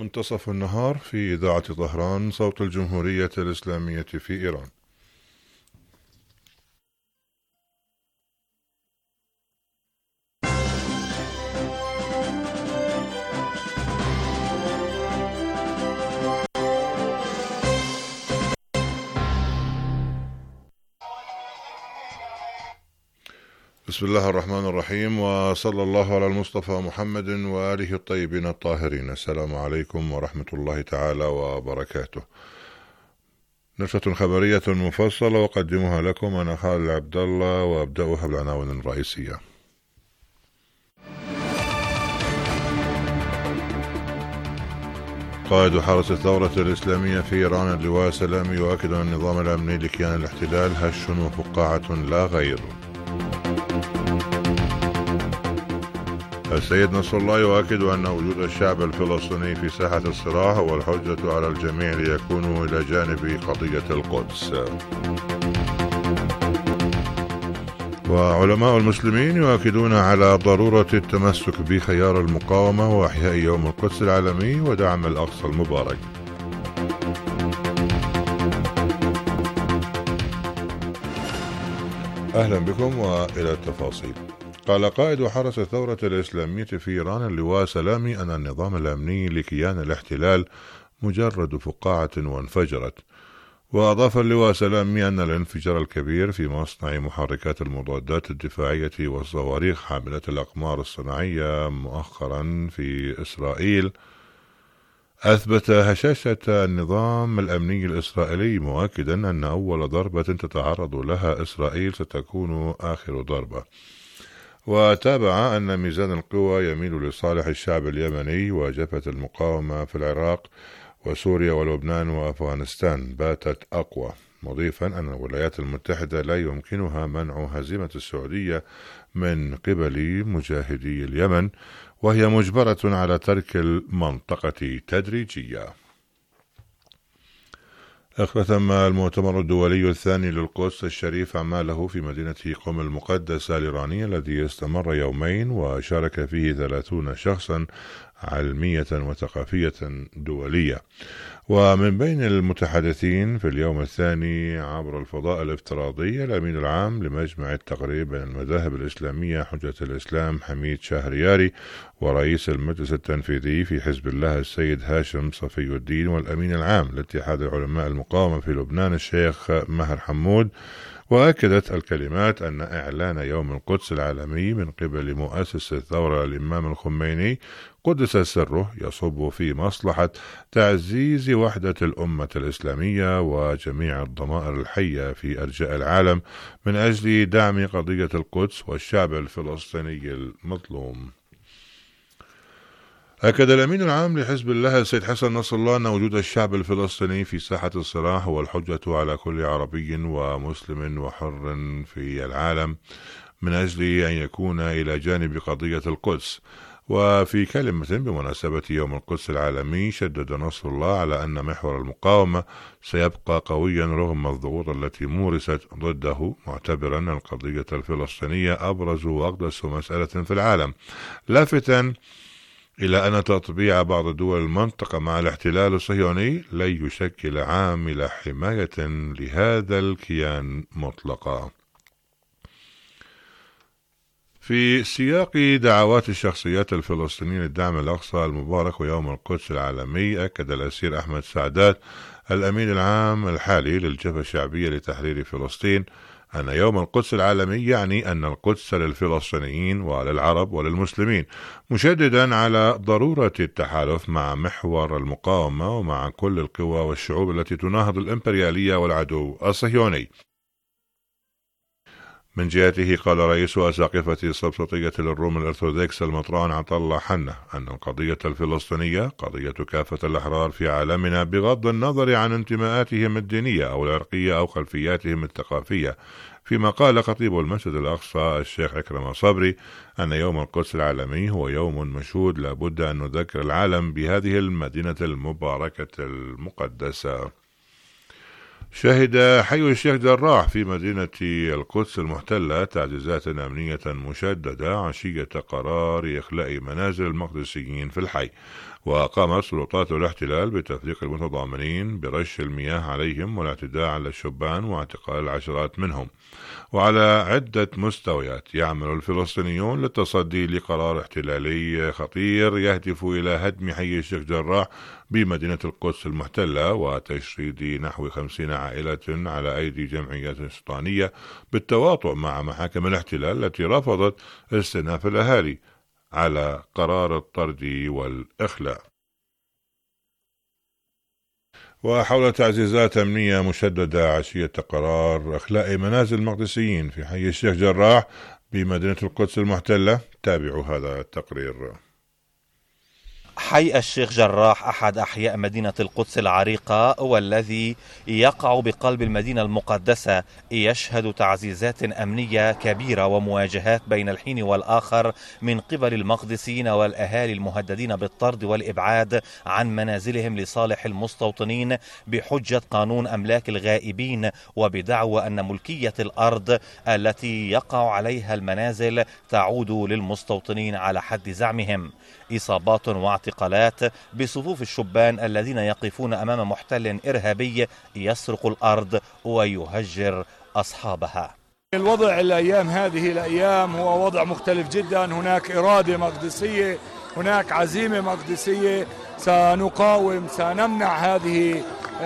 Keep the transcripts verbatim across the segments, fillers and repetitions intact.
منتصف النهار في إذاعة طهران صوت الجمهورية الإسلامية في إيران. بسم الله الرحمن الرحيم، وصلى الله على المصطفى محمد وآله الطيبين الطاهرين. السلام عليكم ورحمة الله تعالى وبركاته. نشرة خبرية مفصلة وقدمها لكم أنا خالد عبد الله، وأبدأها بالعناوين الرئيسية. قائد حرس الثورة الإسلامية في إيران اللواء سلامي يؤكد أن النظام الأمني لكيان الاحتلال هش وفقاعة لا غير. السيد نصر الله يؤكد أن وجود الشعب الفلسطيني في ساحة الصراع هو الحجة على الجميع ليكونوا إلى جانب قضية القدس. وعلماء المسلمين يؤكدون على ضرورة التمسك بخيار المقاومة وإحياء يوم القدس العالمي ودعم الأقصى المبارك. أهلا بكم وإلى التفاصيل. قال قائد حرس الثورة الإسلامية في إيران اللواء سلامي أن النظام الأمني لكيان الاحتلال مجرد فقاعة وانفجرت. وأضاف اللواء سلامي أن الانفجار الكبير في مصنع محركات المضادات الدفاعية والصواريخ حاملة الأقمار الصناعية مؤخرا في إسرائيل أثبت هشاشة النظام الأمني الإسرائيلي، مؤكدا أن أول ضربة تتعرض لها إسرائيل ستكون آخر ضربة. وتابع أن ميزان القوى يميل لصالح الشعب اليمني، وجبهة المقاومة في العراق وسوريا ولبنان وأفغانستان باتت أقوى، مضيفا أن الولايات المتحدة لا يمكنها منع هزيمة السعودية من قبل مجاهدي اليمن، وهي مجبرة على ترك المنطقة تدريجيا. اختتم المؤتمر الدولي الثاني للقدس الشريف أعماله في مدينة قم المقدسة الإيرانية الذي استمر يومين، وشارك فيه ثلاثون شخصا علمية وثقافية دولية. ومن بين المتحدثين في اليوم الثاني عبر الفضاء الافتراضي الأمين العام لمجمع التقريب بين المذاهب الإسلامية حجة الإسلام حميد شهرياري، ورئيس المجلس التنفيذي في حزب الله السيد هاشم صفي الدين، والأمين العام لاتحاد علماء المقاومة في لبنان الشيخ ماهر حمود. وأكدت الكلمات أن إعلان يوم القدس العالمي من قبل مؤسس الثورة الإمام الخميني قدس سره يصب في مصلحة تعزيز وحدة الأمة الإسلامية وجميع الضمائر الحية في أرجاء العالم من أجل دعم قضية القدس والشعب الفلسطيني المظلوم. أكد الأمين العام لحزب الله السيد حسن نصر الله أن وجود الشعب الفلسطيني في ساحة الصراع هو الحجة على كل عربي ومسلم وحر في العالم من أجل أن يكون إلى جانب قضية القدس. وفي كلمة بمناسبة يوم القدس العالمي شدد نصر الله على أن محور المقاومة سيبقى قويا رغم الضغوط التي مورست ضده، معتبرا القضية الفلسطينية أبرز وأقدس مسألة في العالم، لافتا إلى أن تطبيع بعض دول المنطقة مع الاحتلال الصهيوني لن يشكل عامل حماية لهذا الكيان مطلقا. في سياق دعوات الشخصيات الفلسطينية للدعم الأقصى المبارك ويوم القدس العالمي، أكد الأسير أحمد سعدات الأمين العام الحالي للجبهة الشعبية لتحرير فلسطين أن يوم القدس العالمي يعني أن القدس للفلسطينيين وللعرب وللمسلمين، مشددا على ضرورة التحالف مع محور المقاومة ومع كل القوى والشعوب التي تناهض الإمبريالية والعدو الصهيوني. من جهته قال رئيس أساقفة السبسطية للروم الأرثوذكس المطران عطا الله حنة أن القضية الفلسطينية قضية كافة الأحرار في عالمنا بغض النظر عن انتماءاتهم الدينية أو العرقية أو خلفياتهم الثقافية، فيما قال خطيب المسجد الأقصى الشيخ عكرمة صبري أن يوم القدس العالمي هو يوم مشهود لابد أن نذكر العالم بهذه المدينة المباركة المقدسة. شهد حي الشيخ جراح في مدينة القدس المحتلة تعزيزات أمنية مشددة عشية قرار إخلاء منازل المقدسيين في الحي. وقامت سلطات الاحتلال بتفريق المتضامنين برش المياه عليهم والاعتداء على الشبان واعتقال العشرات منهم. وعلى عدة مستويات يعمل الفلسطينيون للتصدي لقرار احتلالي خطير يهدف إلى هدم حي الشيخ جراح بمدينة القدس المحتلة وتشريد نحو خمسين عائلة على أيدي جمعيات استيطانية بالتواطؤ مع محاكم الاحتلال التي رفضت استئناف الأهالي على قرار الطرد والإخلاء. وحول تعزيزات أمنية مشددة عشية قرار إخلاء منازل المقدسيين في حي الشيخ جراح بمدينة القدس المحتلة، تابعوا هذا التقرير. حي الشيخ جراح أحد أحياء مدينة القدس العريقة والذي يقع بقلب المدينة المقدسة يشهد تعزيزات أمنية كبيرة ومواجهات بين الحين والآخر من قبل المقدسيين والأهالي المهددين بالطرد والإبعاد عن منازلهم لصالح المستوطنين بحجة قانون أملاك الغائبين وبدعوى أن ملكية الأرض التي يقع عليها المنازل تعود للمستوطنين على حد زعمهم. إصابات واعتقالات بصفوف الشبان الذين يقفون أمام محتل إرهابي يسرق الأرض ويهجر أصحابها. الوضع الأيام هذه الأيام هو وضع مختلف جدا، هناك إرادة مقدسية، هناك عزيمة مقدسية، سنقاوم، سنمنع هذه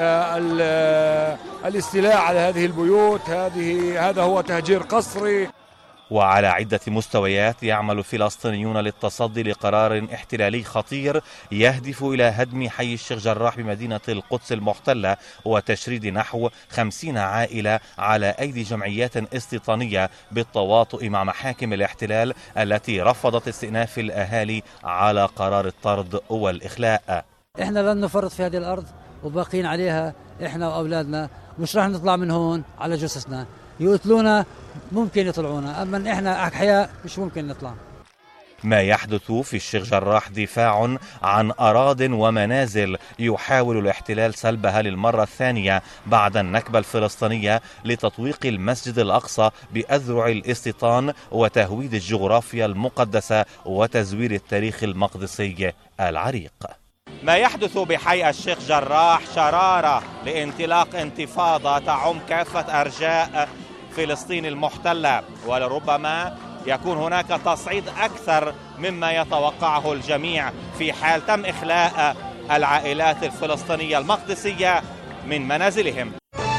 الاستيلاء على هذه البيوت، هذه هذا هو تهجير قسري. وعلى عدة مستويات يعمل الفلسطينيون للتصدي لقرار احتلالي خطير يهدف إلى هدم حي الشيخ جراح بمدينة القدس المحتلة وتشريد نحو خمسين عائلة على أيدي جمعيات استيطانية بالتواطؤ مع محاكم الاحتلال التي رفضت استئناف الأهالي على قرار الطرد والإخلاء. إحنا لن نفرط في هذه الأرض وباقين عليها إحنا وأولادنا، مش راح نطلع من هون على جثثنا، يقتلونا ممكن يطلعونا، أما إحنا أحياء مش ممكن نطلع. ما يحدث في الشيخ جراح دفاع عن أراضٍ ومنازل يحاول الاحتلال سلبها للمرة الثانية بعد النكبة الفلسطينية لتطويق المسجد الأقصى بأذرع الاستيطان وتهويد الجغرافيا المقدسة وتزوير التاريخ المقدسي العريق. ما يحدث بحي الشيخ جراح شرارة لانطلاق انتفاضة تعم كافة أرجاء فلسطين المحتلة، ولربما يكون هناك تصعيد أكثر مما يتوقعه الجميع في حال تم إخلاء العائلات الفلسطينية المقدسية من منازلهم.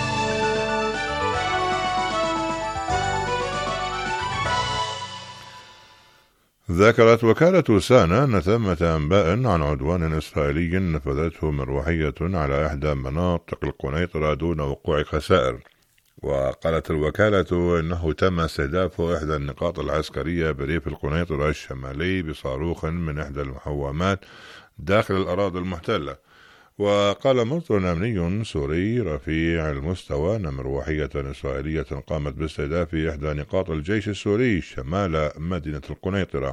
ذكرت وكالة سانا أن ثمة أنباء عن عدوان إسرائيلي نفذته مروحية على إحدى مناطق القنيطرة دون وقوع خسائر. وقالت الوكالة إنه تم استهداف إحدى النقاط العسكرية بريف القنيطرة الشمالي بصاروخ من إحدى المحومات داخل الأراضي المحتلة. وقال مصدر أمني سوري رفيع المستوى أن مروحية إسرائيلية قامت باستهداف إحدى نقاط الجيش السوري شمال مدينة القنيطرة.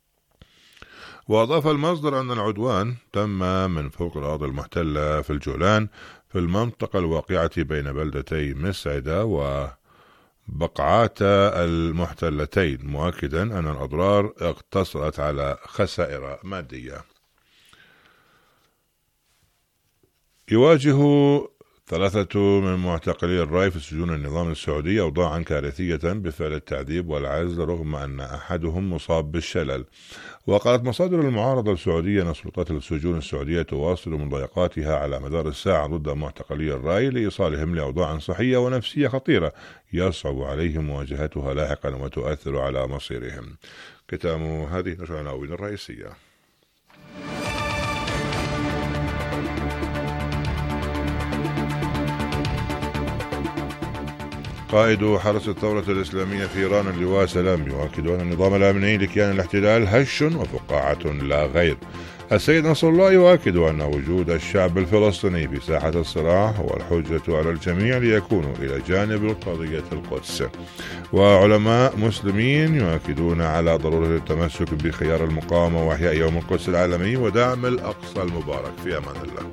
وأضاف المصدر أن العدوان تم من فوق الأراضي المحتلة في الجولان في المنطقة الواقعة بين بلدتي مسعدة وبقعاتا المحتلتين، مؤكدا أن الأضرار اقتصرت على خسائر مادية. يواجه ثلاثة من معتقلي الراي في سجون النظام السعودي أوضاعا كارثية بفعل التعذيب والعزل رغم أن أحدهم مصاب بالشلل. وقالت مصادر المعارضة السعودية أن سلطات السجون السعودية تواصل مضايقاتها على مدار الساعة ضد معتقلي الراي لإيصالهم لأوضاع صحية ونفسية خطيرة يصعب عليهم مواجهتها لاحقا وتؤثر على مصيرهم. ختام هذه نشرة العناوين الرئيسية. قائد حرس الثورة الإسلامية في إيران اللواء سلام يؤكد أن النظام الأمني لكيان الاحتلال هش وفقاعة لا غير. السيد نصر الله يؤكد أن وجود الشعب الفلسطيني في ساحة الصراع هو الحجة على الجميع ليكونوا إلى جانب قضية القدس. وعلماء مسلمين يؤكدون على ضرورة التمسك بخيار المقاومة وإحياء يوم القدس العالمي ودعم الأقصى المبارك. في أمان الله.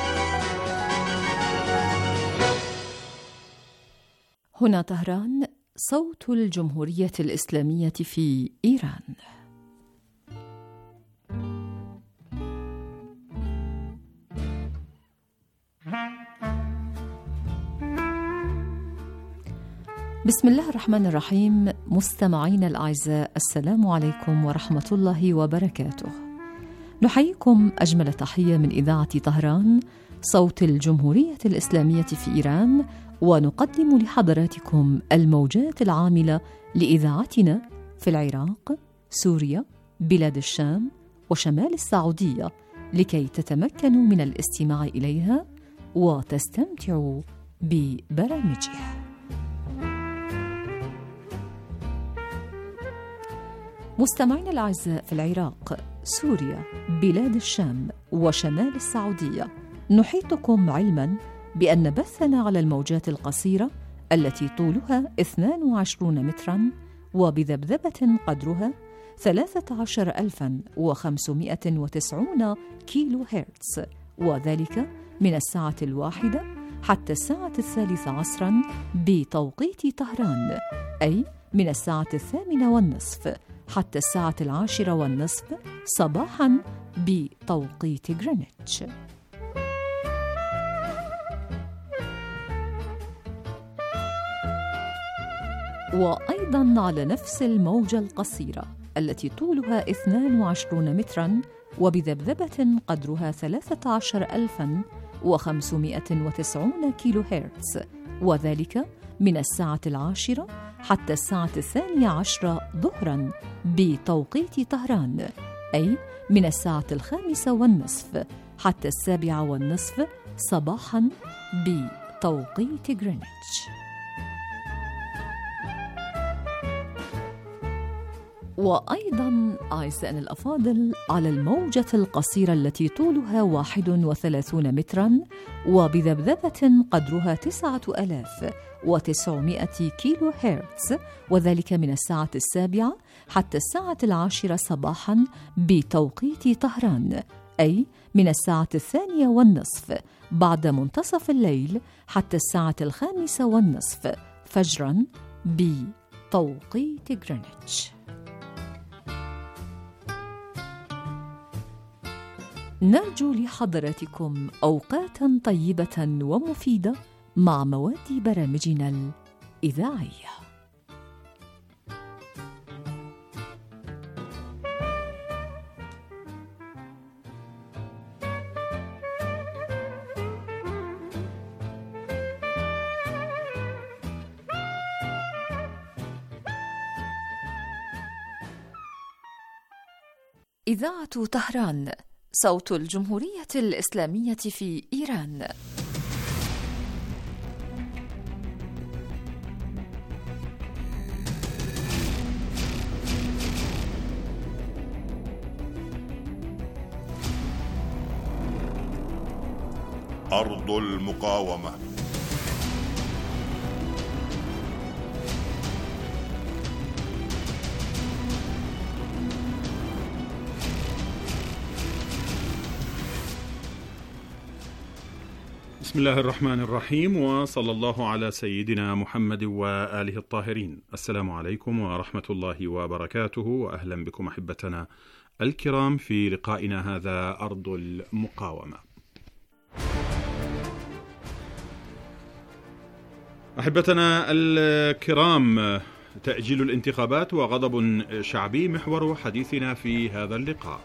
هنا طهران، صوت الجمهورية الإسلامية في إيران. بسم الله الرحمن الرحيم. مستمعين الأعزاء، السلام عليكم ورحمة الله وبركاته. نحييكم أجمل تحية من إذاعة طهران صوت الجمهورية الإسلامية في إيران، ونقدم لحضراتكم الموجات العاملة لإذاعتنا في العراق، سوريا، بلاد الشام وشمال السعودية، لكي تتمكنوا من الاستماع إليها وتستمتعوا ببرامجها. مستمعينا الأعزاء، في العراق، سوريا، بلاد الشام وشمال السعودية، نحيطكم علما بأن بثنا على الموجات القصيرة التي طولها اثنان وعشرين مترا وبذبذبة قدرها ثلاثة عشر ألفا وخمسمائة وتسعين كيلو هرتز، وذلك من الساعة الواحدة حتى الساعة الثالثة عصرا بتوقيت طهران، أي من الساعة الثامنة والنصف حتى الساعة العاشرة والنصف صباحا بتوقيت غرينتش. وأيضا على نفس الموجة القصيرة التي طولها اثنان وعشرين مترا وبذبذبة قدرها ثلاثة عشر ألفا وخمسمائة وتسعين كيلو هرتز، وذلك من الساعة العاشرة حتى الساعة الثانية عشرة ظهرا بتوقيت طهران، أي من الساعة الخامسة والنصف حتى السابعة والنصف صباحا بتوقيت غرينتش. وأيضا أعزائنا الأفاضل، على الموجة القصيرة التي طولها واحد وثلاثون مترا وبذبذبة قدرها تسعة آلاف وتسعمائة كيلو هرتز، وذلك من الساعة السابعة حتى الساعة العاشرة صباحا بتوقيت طهران، أي من الساعة الثانية والنصف بعد منتصف الليل حتى الساعة الخامسة والنصف فجرا بتوقيت غرينتش. نرجو لحضراتكم أوقاتا طيبة ومفيدة مع مواد برامجنا الإذاعية. إذاعة طهران صوت الجمهورية الإسلامية في إيران. أرض المقاومة. بسم الله الرحمن الرحيم، وصلى الله على سيدنا محمد وآله الطاهرين. السلام عليكم ورحمة الله وبركاته، وأهلا بكم أحبتنا الكرام في لقائنا هذا أرض المقاومة. أحبتنا الكرام، تأجيل الانتخابات وغضب شعبي محور حديثنا في هذا اللقاء.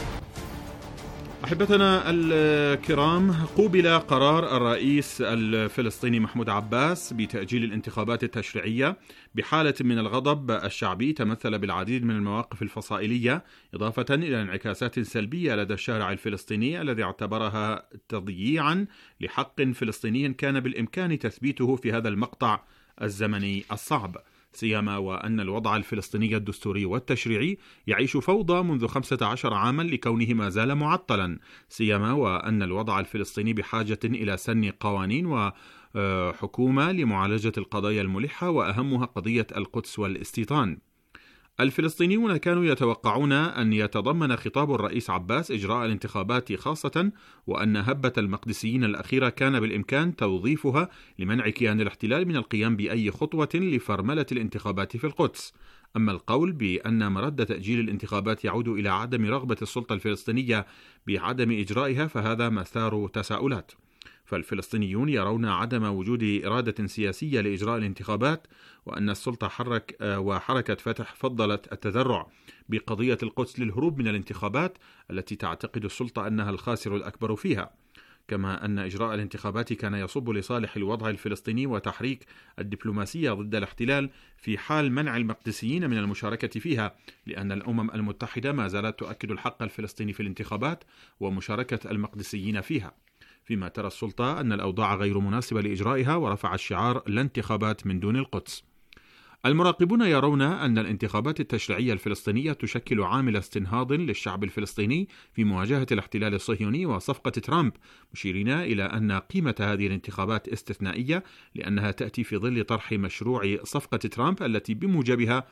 أحبتنا الكرام، قوبل قرار الرئيس الفلسطيني محمود عباس بتأجيل الانتخابات التشريعية بحالة من الغضب الشعبي تمثل بالعديد من المواقف الفصائلية، إضافة إلى انعكاسات سلبية لدى الشارع الفلسطيني الذي اعتبرها تضييعا لحق فلسطيني كان بالإمكان تثبيته في هذا المقطع الزمني الصعب، سيما وأن الوضع الفلسطيني الدستوري والتشريعي يعيش فوضى منذ خمسة عشر عاما لكونه ما زال معطلا، سيما وأن الوضع الفلسطيني بحاجة إلى سن قوانين وحكومة لمعالجة القضايا الملحة، وأهمها قضية القدس والاستيطان. الفلسطينيون كانوا يتوقعون أن يتضمن خطاب الرئيس عباس إجراء الانتخابات خاصة، وأن هبة المقدسيين الأخيرة كان بالإمكان توظيفها لمنع كيان الاحتلال من القيام بأي خطوة لفرملة الانتخابات في القدس. أما القول بأن مرد تأجيل الانتخابات يعود إلى عدم رغبة السلطة الفلسطينية بعدم إجرائها فهذا مثار تساؤلات، فالفلسطينيون يرون عدم وجود إرادة سياسية لإجراء الانتخابات، وأن السلطة حرك وحركة فتح فضلت التذرع بقضية القدس للهروب من الانتخابات التي تعتقد السلطة أنها الخاسر الأكبر فيها، كما أن إجراء الانتخابات كان يصب لصالح الوضع الفلسطيني وتحريك الدبلوماسية ضد الاحتلال في حال منع المقدسيين من المشاركة فيها، لأن الأمم المتحدة ما زالت تؤكد الحق الفلسطيني في الانتخابات ومشاركة المقدسيين فيها، فيما ترى السلطة أن الأوضاع غير مناسبة لإجرائها ورفع الشعار لا انتخابات من دون القدس. المراقبون يرون أن الانتخابات التشريعية الفلسطينية تشكل عامل استنهاض للشعب الفلسطيني في مواجهة الاحتلال الصهيوني وصفقة ترامب، مشيرين إلى أن قيمة هذه الانتخابات استثنائية لأنها تأتي في ظل طرح مشروع صفقة ترامب التي بموجبها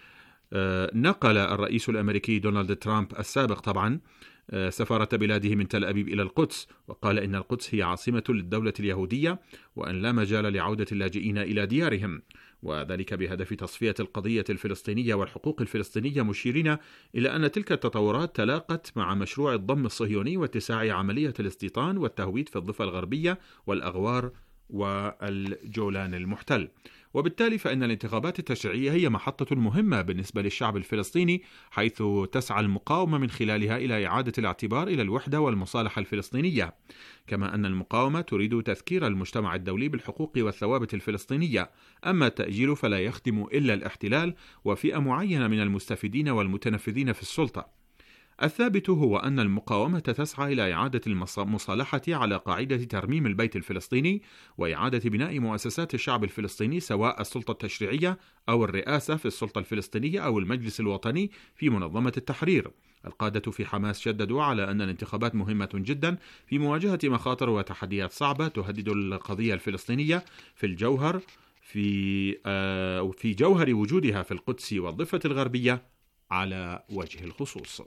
نقل الرئيس الأمريكي دونالد ترامب السابق طبعا سفارة بلاده من تل أبيب إلى القدس، وقال إن القدس هي عاصمة للدولة اليهودية وأن لا مجال لعودة اللاجئين إلى ديارهم، وذلك بهدف تصفية القضية الفلسطينية والحقوق الفلسطينية، مشيرين إلى أن تلك التطورات تلاقت مع مشروع الضم الصهيوني واتساع عملية الاستيطان والتهويد في الضفة الغربية والأغوار والجولان المحتل. وبالتالي فإن الانتخابات التشريعية هي محطة مهمة بالنسبة للشعب الفلسطيني، حيث تسعى المقاومة من خلالها إلى إعادة الاعتبار إلى الوحدة والمصالحة الفلسطينية، كما أن المقاومة تريد تذكير المجتمع الدولي بالحقوق والثوابت الفلسطينية. أما التأجيل فلا يخدم إلا الاحتلال وفئة معينة من المستفيدين والمتنفذين في السلطة. الثابت هو أن المقاومة تسعى إلى إعادة المصالحة على قاعدة ترميم البيت الفلسطيني وإعادة بناء مؤسسات الشعب الفلسطيني، سواء السلطة التشريعية أو الرئاسة في السلطة الفلسطينية أو المجلس الوطني في منظمة التحرير. القادة في حماس شددوا على أن الانتخابات مهمة جدا في مواجهة مخاطر وتحديات صعبة تهدد القضية الفلسطينية في الجوهر في آه في جوهر وجودها في القدس والضفة الغربية على وجه الخصوص.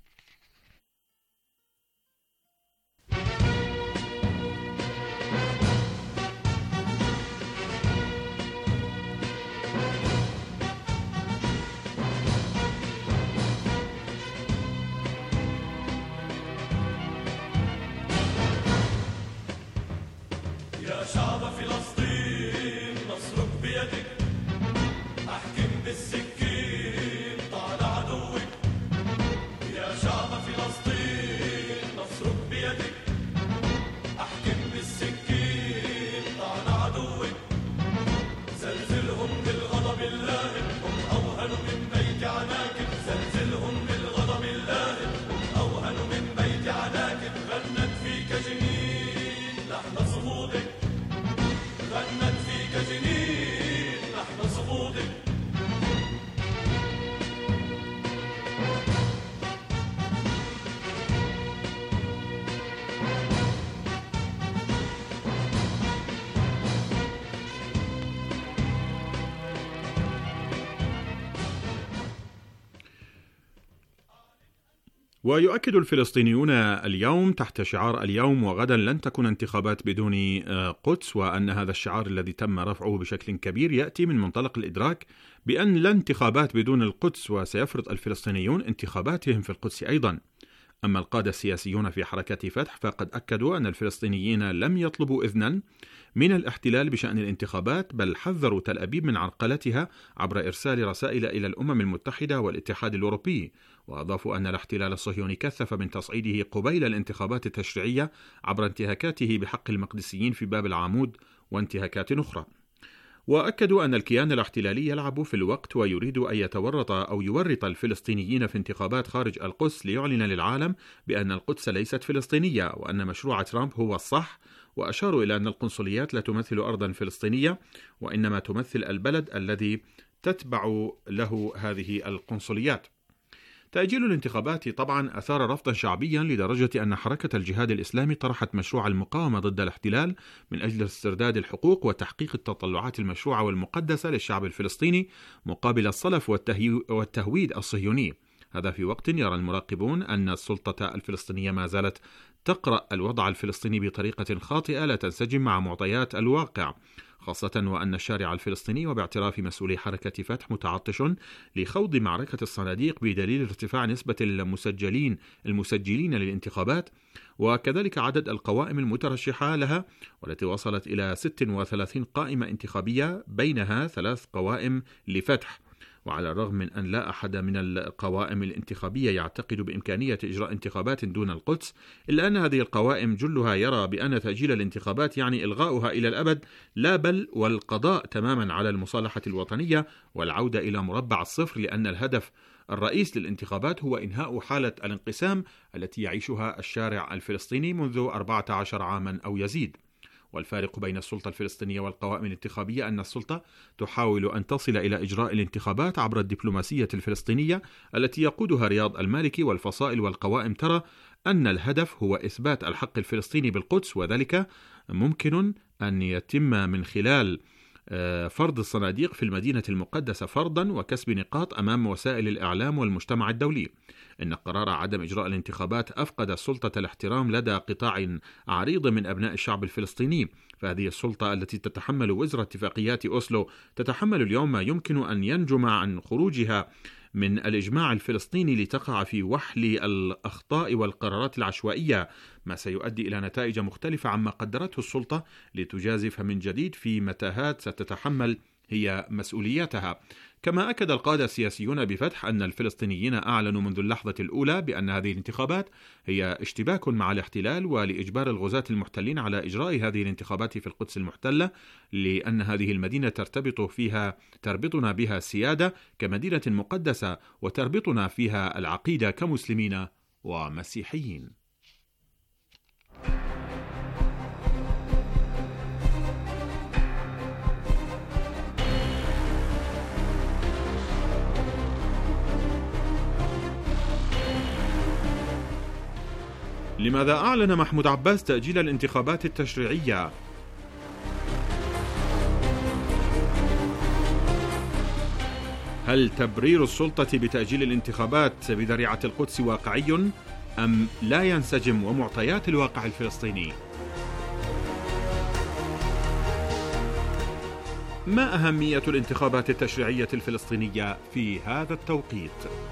يا شعب فلسطين نصرك بيدك، أحكم بالسكين طال عدوك. يا شعب فلسطين نصرك بيدك، أحكم بالسكين طال عدوك. زلزلهم بالغضب اللاهب، هم أوهن من بيت عناكب. زلزلهم بالغضب اللاهب، هم أوهن من بيت عناكب. غنت فيك جنين لحن صمودك، غنت فيك جنين لحن صمودك. ويؤكد الفلسطينيون اليوم تحت شعار اليوم وغدا لن تكون انتخابات بدون قدس، وأن هذا الشعار الذي تم رفعه بشكل كبير يأتي من منطلق الإدراك بأن لا انتخابات بدون القدس، وسيفرض الفلسطينيون انتخاباتهم في القدس أيضا. أما القادة السياسيون في حركة فتح فقد أكدوا أن الفلسطينيين لم يطلبوا إذنا من الاحتلال بشأن الانتخابات، بل حذروا تل أبيب من عرقلتها عبر إرسال رسائل إلى الأمم المتحدة والاتحاد الأوروبي. وأضافوا أن الاحتلال الصهيوني كثف من تصعيده قبيل الانتخابات التشريعية عبر انتهاكاته بحق المقدسيين في باب العمود وانتهاكات أخرى. وأكدوا أن الكيان الاحتلالي يلعب في الوقت ويريد أن يتورط أو يورط الفلسطينيين في انتخابات خارج القدس ليعلن للعالم بأن القدس ليست فلسطينية وأن مشروع ترامب هو الصح. وأشاروا إلى أن القنصليات لا تمثل أرضا فلسطينية وإنما تمثل البلد الذي تتبع له هذه القنصليات. تأجيل الانتخابات طبعا أثار رفضا شعبيا لدرجة أن حركة الجهاد الإسلامي طرحت مشروع المقاومة ضد الاحتلال من أجل استرداد الحقوق وتحقيق التطلعات المشروعة والمقدسة للشعب الفلسطيني مقابل الصلف والتهويد الصهيوني. هذا في وقت يرى المراقبون أن السلطة الفلسطينية ما زالت تقرأ الوضع الفلسطيني بطريقة خاطئة لا تنسجم مع معطيات الواقع، خاصة وأن الشارع الفلسطيني وباعتراف مسؤولي حركة فتح متعطش لخوض معركة الصناديق بدليل ارتفاع نسبة المسجلين المسجلين للانتخابات، وكذلك عدد القوائم المترشحة لها، والتي وصلت إلى ستة وثلاثين قائمة انتخابية بينها ثلاث قوائم لفتح. وعلى الرغم من أن لا أحد من القوائم الانتخابية يعتقد بإمكانية إجراء انتخابات دون القدس، إلا أن هذه القوائم جلها يرى بأن تأجيل الانتخابات يعني إلغاؤها إلى الأبد، لا بل والقضاء تماما على المصالحة الوطنية والعودة إلى مربع الصفر، لأن الهدف الرئيس للانتخابات هو إنهاء حالة الانقسام التي يعيشها الشارع الفلسطيني منذ أربعة عشر عاما أو يزيد. والفارق بين السلطة الفلسطينية والقوائم الانتخابية أن السلطة تحاول أن تصل إلى إجراء الانتخابات عبر الدبلوماسية الفلسطينية التي يقودها رياض المالكي، والفصائل والقوائم ترى أن الهدف هو إثبات الحق الفلسطيني بالقدس، وذلك ممكن أن يتم من خلال فرض الصناديق في المدينة المقدسة فرضا وكسب نقاط أمام وسائل الإعلام والمجتمع الدولي. إن قرار عدم إجراء الانتخابات أفقد السلطة الاحترام لدى قطاع عريض من أبناء الشعب الفلسطيني، فهذه السلطة التي تتحمل وزر اتفاقيات أوسلو تتحمل اليوم ما يمكن أن ينجم عن خروجها من الإجماع الفلسطيني لتقع في وحل الأخطاء والقرارات العشوائية، ما سيؤدي إلى نتائج مختلفة عما قدرته السلطة لتجازف من جديد في متاهات ستتحمل هي مسؤولياتها. كما أكد القادة السياسيون بفتح أن الفلسطينيين أعلنوا منذ اللحظة الأولى بأن هذه الانتخابات هي اشتباك مع الاحتلال، ولإجبار الغزاة المحتلين على إجراء هذه الانتخابات في القدس المحتلة، لأن هذه المدينة ترتبط فيها تربطنا بها السيادة كمدينة مقدسة، وتربطنا فيها العقيدة كمسلمين ومسيحيين. لماذا أعلن محمود عباس تأجيل الانتخابات التشريعية؟ هل تبرير السلطة بتأجيل الانتخابات بذريعة القدس واقعي أم لا ينسجم ومعطيات الواقع الفلسطيني؟ ما أهمية الانتخابات التشريعية الفلسطينية في هذا التوقيت؟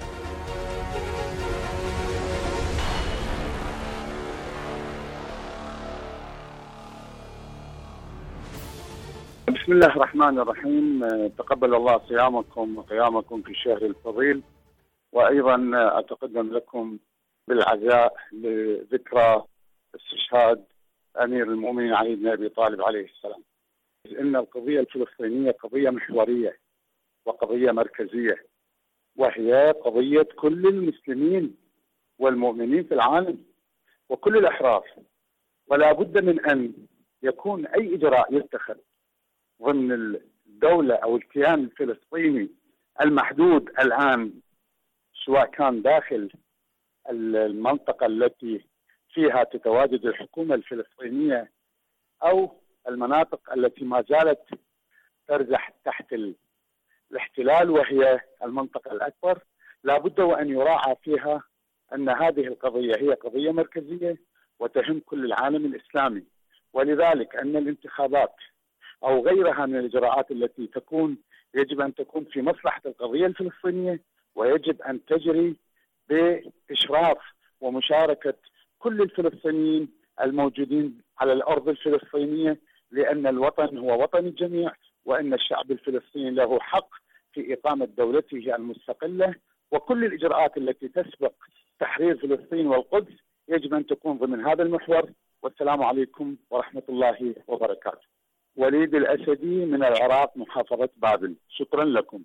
بسم الله الرحمن الرحيم. تقبل الله صيامكم وقيامكم في الشهر الفضيل، وأيضا أتقدم لكم بالعزاء لذكرى استشهاد أمير المؤمنين علي بن أبي طالب عليه السلام. إن القضية الفلسطينية قضية محورية وقضية مركزية، وهي قضية كل المسلمين والمؤمنين في العالم وكل الأحراف، ولا بد من أن يكون أي إجراء يتخذ ضمن الدولة أو الكيان الفلسطيني المحدود الآن، سواء كان داخل المنطقة التي فيها تتواجد الحكومة الفلسطينية أو المناطق التي ما زالت ترزح تحت الاحتلال وهي المنطقة الأكبر، لا بد وأن يراعى فيها أن هذه القضية هي قضية مركزية وتهم كل العالم الإسلامي، ولذلك أن الانتخابات أو غيرها من الإجراءات التي تكون يجب أن تكون في مصلحة القضية الفلسطينية، ويجب أن تجري بإشراف ومشاركة كل الفلسطينيين الموجودين على الأرض الفلسطينية، لأن الوطن هو وطن الجميع، وأن الشعب الفلسطيني له حق في إقامة دولته المستقلة، وكل الإجراءات التي تسبق تحرير فلسطين والقدس يجب أن تكون ضمن هذا المحور. والسلام عليكم ورحمة الله وبركاته. وليد الأسدي من العراق، محافظة بابل. شكرا لكم.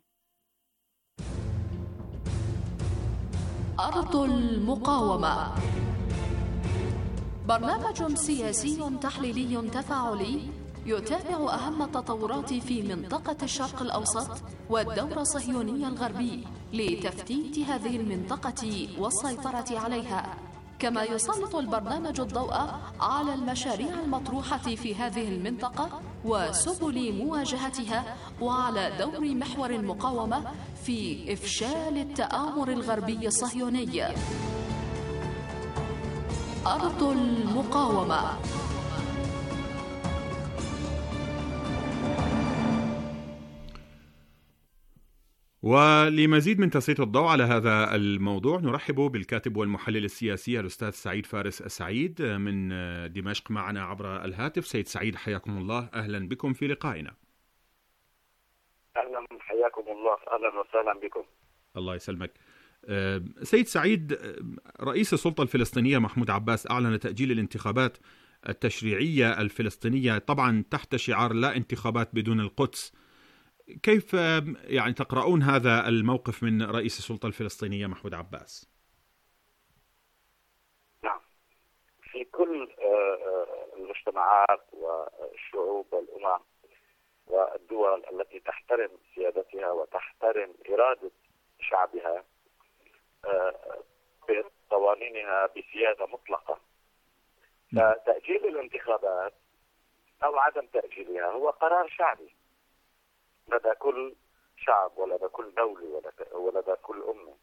أرض المقاومة، برنامج سياسي تحليلي تفاعلي يتابع أهم التطورات في منطقة الشرق الأوسط والدور الصهيوني الغربي لتفتيت هذه المنطقة والسيطرة عليها، كما يسلط البرنامج الضوء على المشاريع المطروحة في هذه المنطقة وسبل مواجهتها، وعلى دور محور المقاومة في إفشال التآمر الغربي الصهيوني. أرض المقاومة. ولمزيد من تسليط الضوء على هذا الموضوع نرحب بالكاتب والمحلل السياسي الأستاذ سعيد فارس السعيد من دمشق معنا عبر الهاتف. سيد سعيد حياكم الله، أهلا بكم في لقائنا. أهلا، حياكم الله، أهلا وسهلا بكم. الله يسلمك. سيد سعيد، رئيس السلطة الفلسطينية محمود عباس أعلن تأجيل الانتخابات التشريعية الفلسطينية طبعا تحت شعار لا انتخابات بدون القدس. كيف يعني تقرؤون هذا الموقف من رئيس السلطة الفلسطينية محمود عباس؟ نعم، في كل المجتمعات والشعوب والأمم والدول التي تحترم سيادتها وتحترم إرادة شعبها بقوانينها بسيادة مطلقة، فتأجيل الانتخابات أو عدم تأجيلها هو قرار شعبي لدى كل شعب ولدى كل دولة ولدى كل أمة.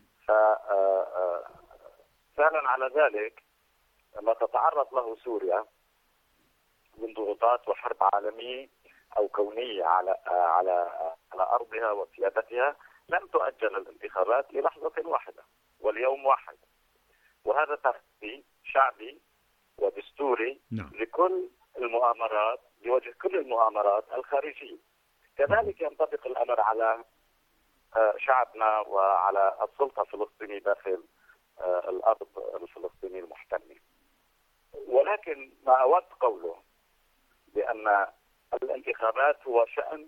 فعلا على ذلك ما تتعرض له سوريا من ضغوطات وحرب عالمية أو كونية على على على أرضها وسيادتها، لم تؤجل الانتخابات للحظة واحدة واليوم واحد، وهذا تحدي شعبي ودستوري نعم. لكل المؤامرات، لوجه كل المؤامرات الخارجية. كذلك ينطبق الأمر على شعبنا وعلى السلطة الفلسطينية داخل الأرض الفلسطينية المحتلة. ولكن ما أود قوله بأن الانتخابات هو شأن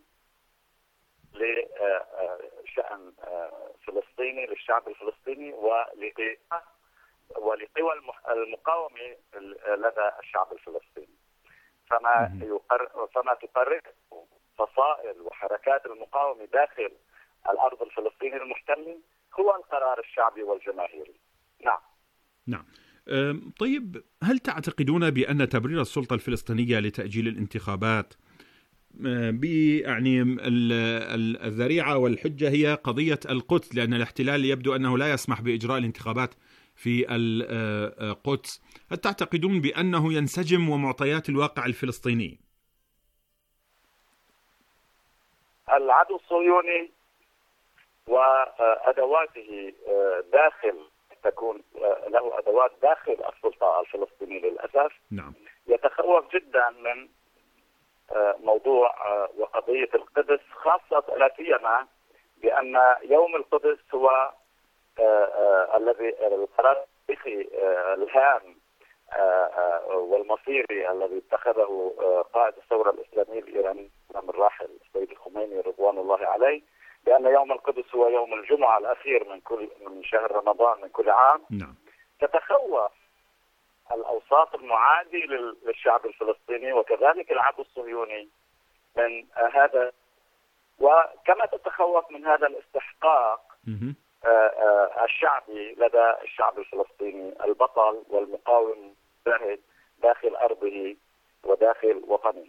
لشأن فلسطيني للشعب الفلسطيني ولقوى المقاومة لدى الشعب الفلسطيني. فما يقر فما تقرر فصائل وحركات المقاومة داخل الأرض الفلسطينية المحتلة هو القرار الشعبي والجماهيري. نعم. نعم. طيب، هل تعتقدون بأن تبرير السلطة الفلسطينية لتأجيل الانتخابات يعني الذريعة والحجة هي قضية القدس، لأن الاحتلال يبدو أنه لا يسمح بإجراء الانتخابات في القدس، هل تعتقدون بأنه ينسجم ومعطيات الواقع الفلسطيني؟ العدو الصهيوني وأدواته داخل تكون له أدوات داخل السلطة الفلسطينية للأسف. نعم. يتخوف جدا من موضوع وقضية القدس، خاصة لا سيما بأن يوم القدس هو الذي القرار التاريخي الهام والمصيري الذي اتخذه قائد الثورة الإسلامية الإيرانية الإمام الراحل السيد الخميني رضوان الله عليه، بأن يوم القدس هو يوم الجمعة الأخير من كل من شهر رمضان من كل عام. نعم. تتخوف الأوساط المعادي للشعب الفلسطيني وكذلك العدو الصهيوني من هذا، وكما تتخوف من هذا الاستحقاق الشعبي لدى الشعب الفلسطيني البطل والمقاوم المجاهد داخل أرضه وداخل وطنه.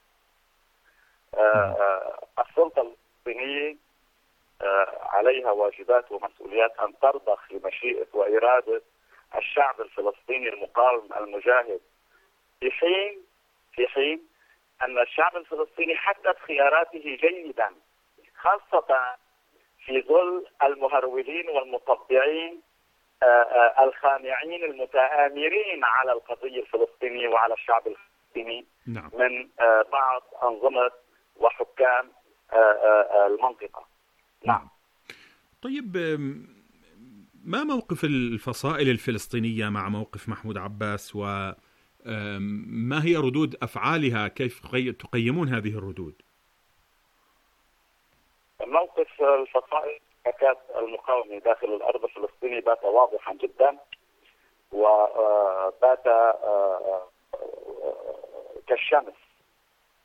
السلطة الفلسطينية عليها واجبات ومسؤوليات أن ترضخ لمشيئة وإرادة الشعب الفلسطيني المقاوم المجاهد، في حين في حين أن الشعب الفلسطيني حدد خياراته جيدا، خاصة في ظل المهرولين والمطبعين الخانعين المتآمرين على القضية الفلسطينية وعلى الشعب الفلسطيني. نعم. من بعض أنظمة وحكام المنطقة. نعم. طيب، ما موقف الفصائل الفلسطينية مع موقف محمود عباس، وما هي ردود أفعالها؟ كيف تقيمون هذه الردود؟ موقف الفصائل حركات المقاومة داخل الأرض الفلسطينية بات واضحا جدا، وبات كالشمس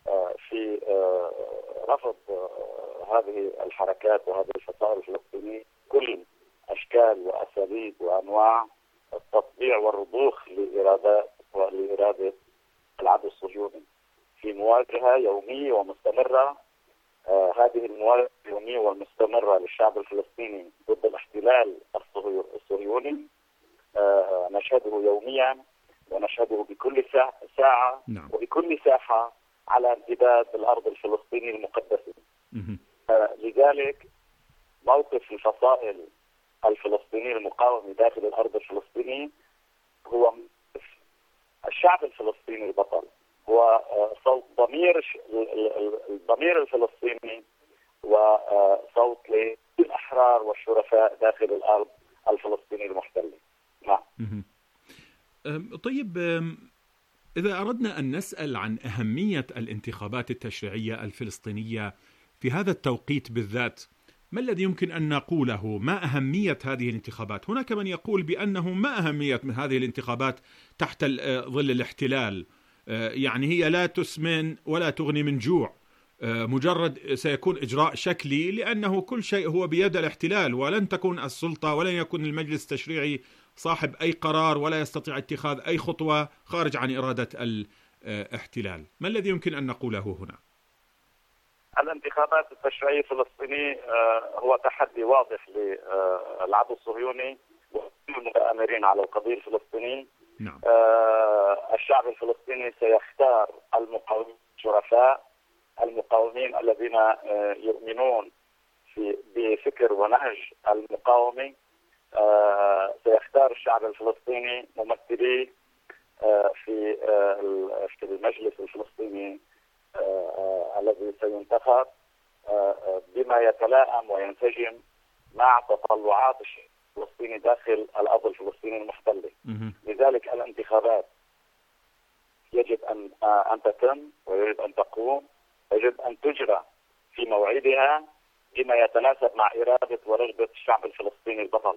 في رفض هذه الحركات وهذه الفصائل الفلسطينية كل أشكال وأساليب وأنواع التطبيع والرضوخ لإرادات ولإرادة العدو الصهيوني في مواجهة يومية ومستمرة. آه هذه المواجهة اليومية والمستمرة للشعب الفلسطيني ضد الاحتلال الصهيوني آه نشهده يوميا ونشهده بكل ساعة نعم. وبكل ساحة على امتداد الأرض الفلسطيني المقدسة. آه لذلك موقف الفصائل الفلسطينية المقاومة داخل الأرض الفلسطينية هو الشعب الفلسطيني البطل، هو صوت ضمير الضمير الفلسطيني وصوت للأحرار والشرفاء داخل الأرض الفلسطينية المحتلة. نعم. طيب، إذا أردنا أن نسأل عن أهمية الانتخابات التشريعية الفلسطينية في هذا التوقيت بالذات، ما الذي يمكن أن نقوله؟ ما أهمية هذه الانتخابات؟ هناك من يقول بأنه ما أهمية من هذه الانتخابات تحت ظل الاحتلال، يعني هي لا تسمن ولا تغني من جوع، مجرد سيكون إجراء شكلي لأنه كل شيء هو بيد الاحتلال، ولن تكون السلطة ولن يكون المجلس التشريعي صاحب أي قرار ولا يستطيع اتخاذ أي خطوة خارج عن إرادة الاحتلال. ما الذي يمكن أن نقوله هنا؟ الانتخابات التشريعية الفلسطينية هو تحدي واضح للعدو الصهيوني والمتآمرين على القضية الفلسطينية. نعم. الشعب الفلسطيني سيختار المقاومين الشرفاء، المقاومين الذين يؤمنون في بفكر ونهج المقاومة. سيختار الشعب الفلسطيني ممثليه في في المجلس الفلسطيني الذي سينتخب بما يتلائم وينسجم مع تطلعات الشعب الفلسطيني داخل الأرض الفلسطينية المحتلة. لذلك الانتخابات يجب أن أن تتم ويجب أن تقوم، يجب أن تجرى في موعدها بما يتناسب مع إرادة ورغبة الشعب الفلسطيني البطل.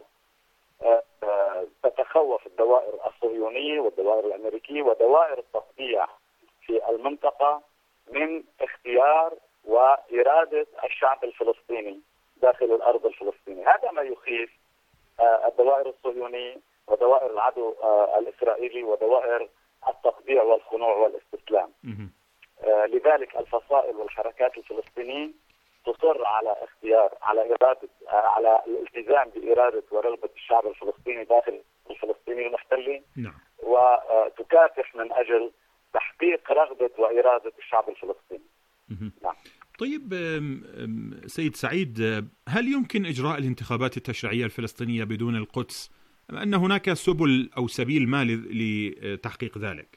تتخوف الدوائر الصهيونية والدوائر الأمريكية ودوائر التطبيع في المنطقة من اختيار وإرادة الشعب الفلسطيني داخل الأرض الفلسطينية. هذا ما يخيف الدوائر الصهيونية ودوائر العدو الإسرائيلي ودوائر التطبيع والخنوع والاستسلام. لذلك الفصائل والحركات الفلسطينية تصر على اختيار على إرادة على الالتزام بإرادة ورغبة الشعب الفلسطيني داخل الفلسطيني المحتلي. نعم. وتكافح من أجل تحقيق رغبة وإرادة الشعب الفلسطيني. نعم. طيب سيد سعيد، هل يمكن إجراء الانتخابات التشريعية الفلسطينية بدون القدس؟ أم أن هناك سبل أو سبيل ما لتحقيق ذلك؟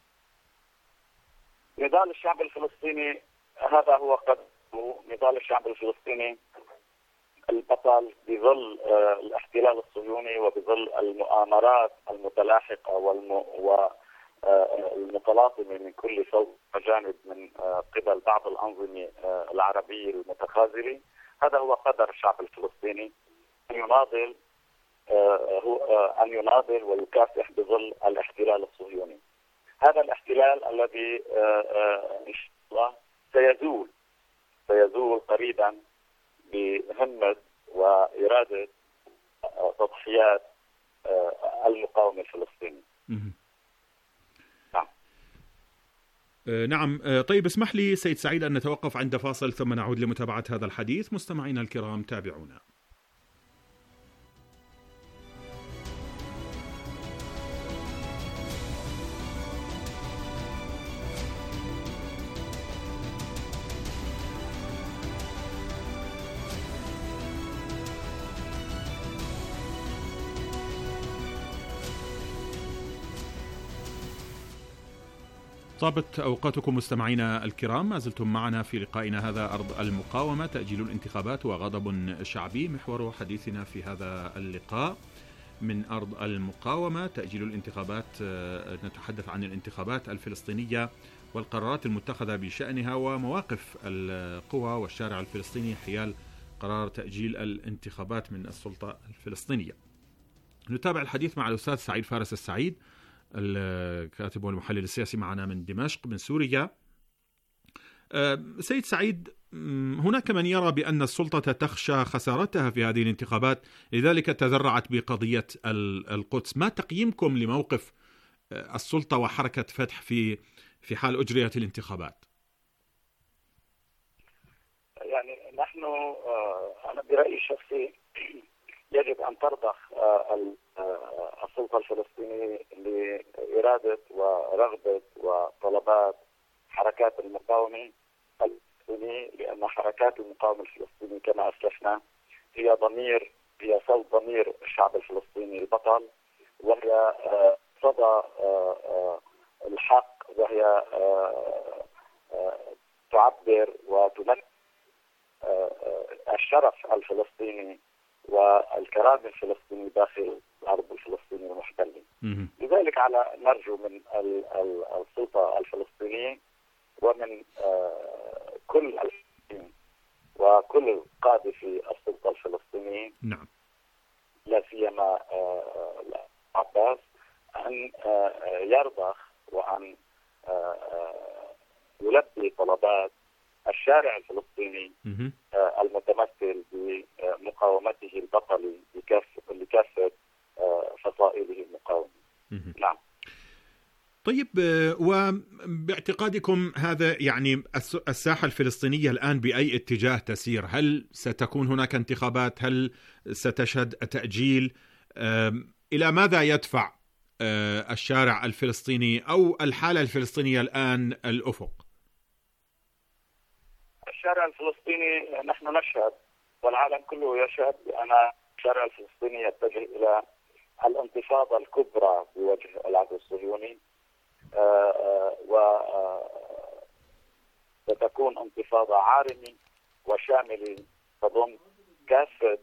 نضال الشعب الفلسطيني هذا هو قد نضال الشعب الفلسطيني البطل بظل الاحتلال الصهيوني وبظل المؤامرات المتلاحقة والم... والمتلاطمة من كل صوب وجانب من قبل بعض الأنظمة العربية المتخاذلة. هذا هو قدر الشعب الفلسطيني أن يناضل هو أن يناضل ويكافح بظل الاحتلال الصهيوني. هذا الاحتلال الذي إن شاء الله سيزول سيزول قريبا بهمة وإرادة تضحيات المقاومة الفلسطيني. نعم. نعم. طيب اسمح لي سيد سعيد أن نتوقف عند فاصل ثم نعود لمتابعة هذا الحديث. مستمعينا الكرام تابعونا. طابت أوقاتكم مستمعينا الكرام، ما زلتم معنا في لقائنا هذا أرض المقاومة، تأجيل الانتخابات وغضب شعبي، محور حديثنا في هذا اللقاء من أرض المقاومة. تأجيل الانتخابات، نتحدث عن الانتخابات الفلسطينية والقرارات المتخذة بشأنها ومواقف القوى والشارع الفلسطيني حيال قرار تأجيل الانتخابات من السلطة الفلسطينية. نتابع الحديث مع الأستاذ سعيد فارس السعيد، الكاتب والمحلل السياسي، معنا من دمشق من سوريا. سيد سعيد، هناك من يرى بأن السلطة تخشى خسارتها في هذه الانتخابات، لذلك تذرعت بقضية القدس. ما تقييمكم لموقف السلطة وحركة فتح في في حال أجريت الانتخابات؟ يعني نحن أنا برأيي الشخصي يجب أن ترضخ السلطة الفلسطينية لإرادة ورغبة وطلبات حركات المقاومة الفلسطينية، لأن حركات المقاومة الفلسطينية كما أسلفنا هي ضمير هي صوت ضمير الشعب الفلسطيني البطل، وهي صدى الحق، وهي تعبر وتمثل الشرف الفلسطيني والكرامة الفلسطينية داخل الأرض الفلسطينية المحتلة. لذلك على نرجو من السلطة الفلسطينية ومن كل الفلسطينيين وكل القادة في السلطة الفلسطينية، نعم، لا سيما عباس، أن يرضخ وأن يلبي طلبات الشارع الفلسطيني المتمثل بمقاومته البطلة لكافة فصائله المقاومة. نعم. طيب، وباعتقادكم هذا يعني الساحة الفلسطينية الآن بأي اتجاه تسير؟ هل ستكون هناك انتخابات؟ هل ستشهد تأجيل؟ إلى ماذا يدفع الشارع الفلسطيني أو الحالة الفلسطينية الآن الأفق؟ الشارع الفلسطيني نحن نشهد والعالم كله يشهد بأن الشارع الفلسطيني يتجه إلى الانتفاضة الكبرى بوجه العدو الصهيوني، وستكون انتفاضة عارمة وشاملة تضم كافة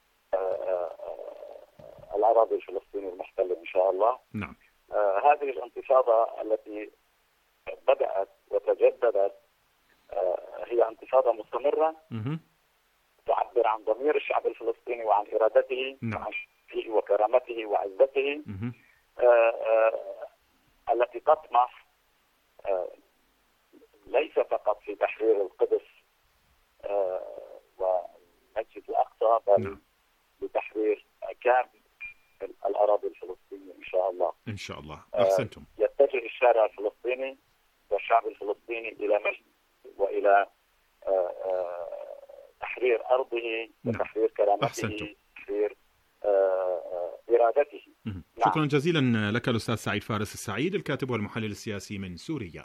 الأراضي الفلسطينية المحتلة إن شاء الله. نعم. هذه الانتفاضة التي بدأت وتجددت هي انتفاضة مستمرة تعبر عن ضمير الشعب الفلسطيني وعن إرادته، نعم، وعن شرفه وكرامته وعزته، آه آه التي تطمح آه ليس فقط في تحرير القدس آه والمسجد الأقصى، بل نعم، لتحرير كامل الأراضي الفلسطينية إن شاء الله. إن شاء الله. أحسنتم. آه يتجه الشارع الفلسطيني والشعب الفلسطيني إلى مجد وإلى آه آه تحرير أرضه وتحرير كرامته، أحسنتم. تحرير آه إرادته. نعم. شكرا جزيلا لك الأستاذ سعيد فارس السعيد، الكاتب والمحلل السياسي من سوريا.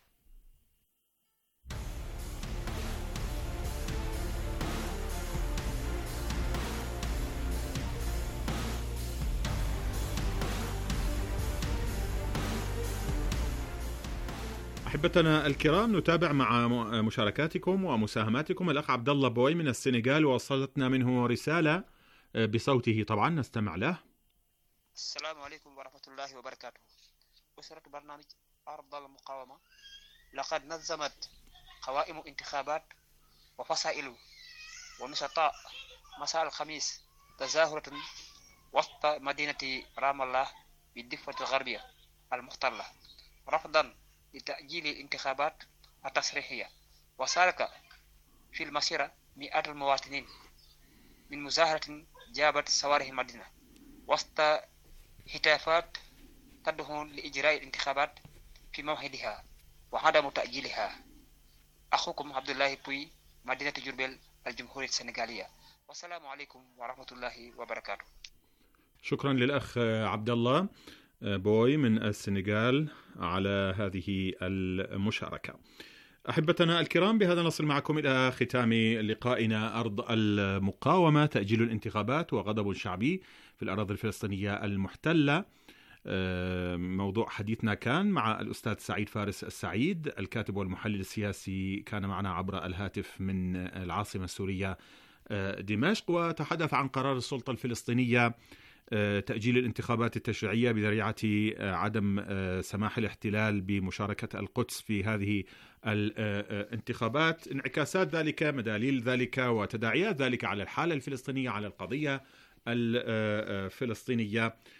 أحبتنا الكرام، نتابع مع مشاركاتكم ومساهماتكم. الأخ عبد الله بوي من السنغال وصلتنا منه رسالة بصوته، طبعا نستمع له. السلام عليكم ورحمة الله وبركاته. أسرة برنامج أرض المقاومة لقد نظمت قوائم انتخابات وفصائل ونشطاء مساء الخميس تظاهرة وسط مدينة رام الله بالضفة الغربية المحتلة رفضا لتأجيل الانتخابات التصريحية، وشارك في المسيرة مئات المواطنين من مظاهرة جابت صواريخ المدينة وسط هتافات تدعو لإجراء الانتخابات في موعدها وعدم تأجيلها. أخوكم عبد الله بوي، مدينة جربيل، الجمهورية السنغالية، والسلام عليكم ورحمة الله وبركاته. شكرا للأخ عبد الله بوي من السنغال على هذه المشاركة. أحبتنا الكرام، بهذا نصل معكم إلى ختام لقائنا أرض المقاومة، تأجيل الانتخابات وغضب شعبي في الأراضي الفلسطينية المحتلة. موضوع حديثنا كان مع الأستاذ سعيد فارس السعيد، الكاتب والمحلل السياسي، كان معنا عبر الهاتف من العاصمة السورية دمشق، وتحدث عن قرار السلطة الفلسطينية تأجيل الانتخابات التشريعية بذريعة عدم سماح الاحتلال بمشاركة القدس في هذه الانتخابات، انعكاسات ذلك، مداليل ذلك، وتداعيات ذلك على الحالة الفلسطينية، على القضية الفلسطينية.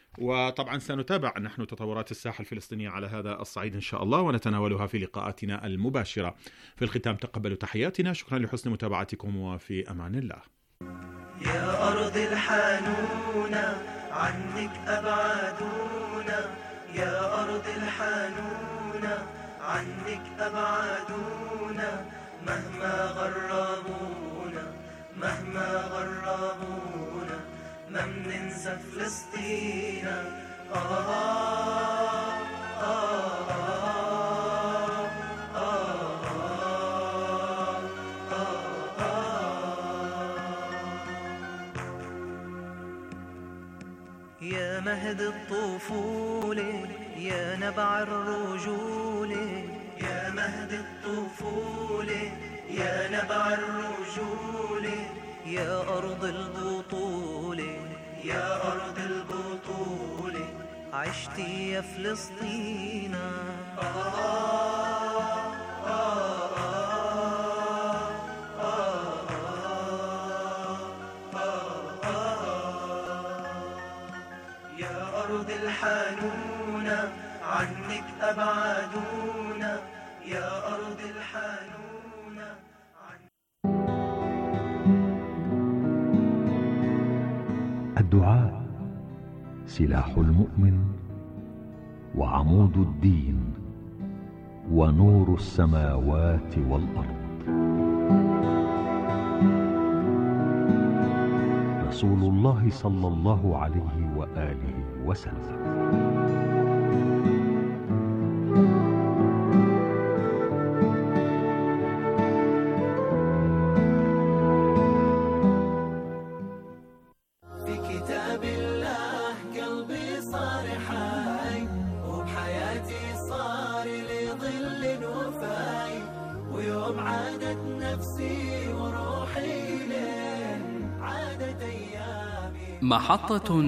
وطبعا سنتابع نحن تطورات الساحة الفلسطينية على هذا الصعيد إن شاء الله، ونتناولها في لقاءاتنا المباشرة. في الختام تقبلوا تحياتنا، شكرا لحسن متابعتكم وفي أمان الله. يا أرض الحانونة عنك أبعدونا، يا أرض الحانونة عنك أبعدونا، مهما غربونا مهما غربونا ما مننسى فلسطين. آه آه آه آه يا مهد الطفولة يا نبع الرجولة، يا مهد الطفولة يا نبع الرجولة، يا أرض البطولة يا أرض البطولة، عشتي يا فلسطين. آه آه آه آه آه يا أرض الحانونة عنك أبعدونا، يا أرض الحانونة عنك. الدعاء سلاح المؤمن وعمود الدين ونور السماوات والأرض. رسول الله صلى الله عليه وآله وسلم. محطة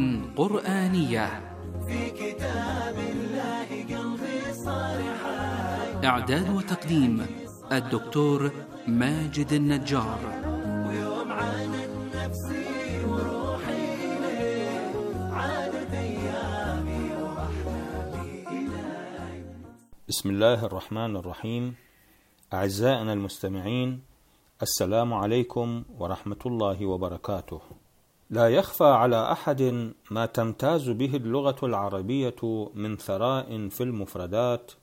قرآنية في كتاب الله قلبي صار حي. إعداد وتقديم الدكتور ماجد النجار. ويوم عانت نفسي وروحي ليه، عادت أيامي وأحلامي إلي. بسم الله الرحمن الرحيم. أعزائنا المستمعين، السلام عليكم ورحمة الله وبركاته. لا يخفى على أحد ما تمتاز به اللغة العربية من ثراء في المفردات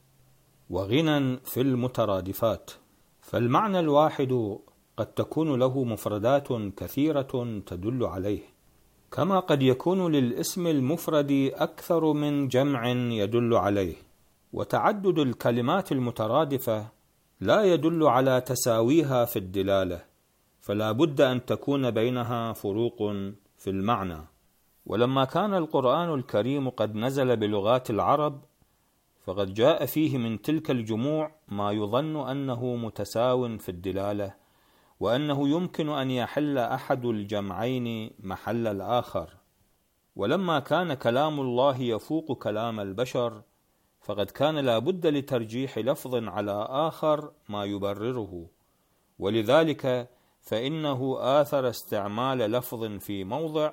وغنى في المترادفات، فالمعنى الواحد قد تكون له مفردات كثيرة تدل عليه، كما قد يكون للاسم المفرد أكثر من جمع يدل عليه. وتعدد الكلمات المترادفة لا يدل على تساويها في الدلالة، فلا بد أن تكون بينها فروق في المعنى. ولما كان القرآن الكريم قد نزل بلغات العرب، فقد جاء فيه من تلك الجموع ما يظن أنه متساو في الدلالة، وأنه يمكن أن يحل أحد الجمعين محل الآخر. ولما كان كلام الله يفوق كلام البشر، فقد كان لا بد لترجيح لفظ على آخر ما يبرره، ولذلك فإنه آثر استعمال لفظ في موضع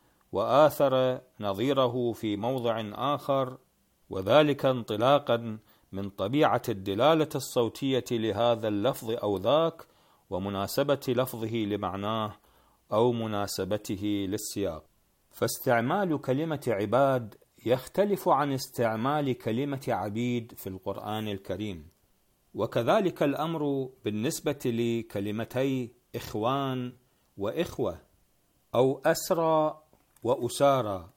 وآثر نظيره في موضع آخر، وذلك انطلاقا من طبيعة الدلالة الصوتية لهذا اللفظ أو ذاك، ومناسبة لفظه لمعناه أو مناسبته للسياق. فاستعمال كلمة عباد يختلف عن استعمال كلمة عبيد في القرآن الكريم، وكذلك الأمر بالنسبة لكلمتي إخوان وإخوة، أو أسرى وأسارى،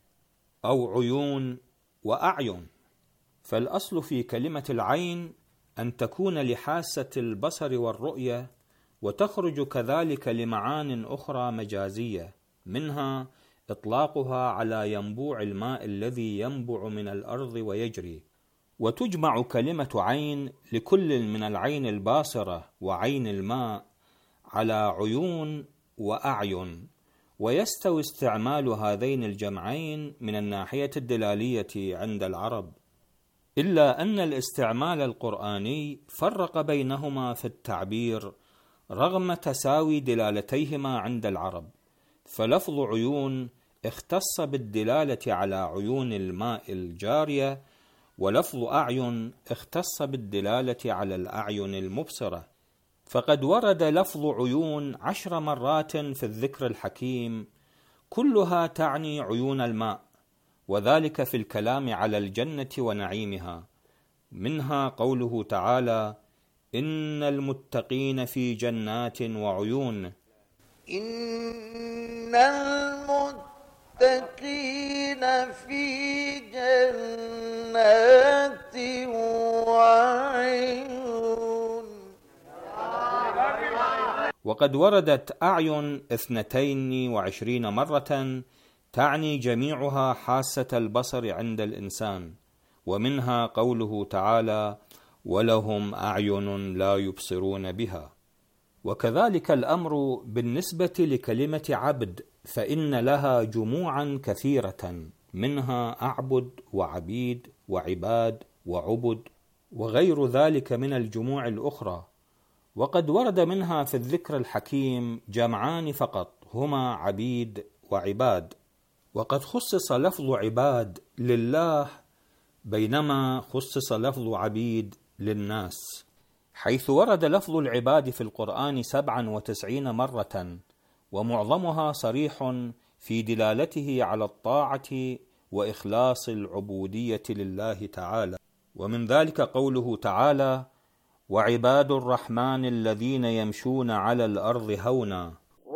أو عيون وأعين. فالأصل في كلمة العين أن تكون لحاسة البصر والرؤية، وتخرج كذلك لمعان أخرى مجازية، منها إطلاقها على ينبوع الماء الذي ينبع من الأرض ويجري. وتجمع كلمة عين لكل من العين الباصرة وعين الماء على عيون وأعين، ويستوي استعمال هذين الجمعين من الناحية الدلالية عند العرب، إلا أن الاستعمال القرآني فرق بينهما في التعبير رغم تساوي دلالتيهما عند العرب. فلفظ عيون اختص بالدلالة على عيون الماء الجارية، ولفظ أعين اختص بالدلالة على الأعين المبصرة. فقد ورد لفظ عيون عشر مرات في الذكر الحكيم، كلها تعني عيون الماء، وذلك في الكلام على الجنة ونعيمها. منها قوله تعالى: إن المتقين في جنات وعيون. إن المتقين في جنات وعيون. وقد وردت أعين اثنتين وعشرين مرة، تعني جميعها حاسة البصر عند الإنسان. ومنها قوله تعالى: ولهم أعين لا يبصرون بها. وكذلك الأمر بالنسبة لكلمة عبد، فإن لها جموعا كثيرة، منها أعبد وعبيد وعباد وعبد وغير ذلك من الجموع الأخرى. وقد ورد منها في الذكر الحكيم جمعان فقط، هما عبيد وعباد. وقد خصص لفظ عباد لله، بينما خصص لفظ عبيد للناس، حيث ورد لفظ العباد في القرآن سبعا وتسعين مرة، ومعظمها صريح في دلالته على الطاعة وإخلاص العبودية لله تعالى. ومن ذلك قوله تعالى: وعباد الرحمن الذين يمشون على الأرض هونا.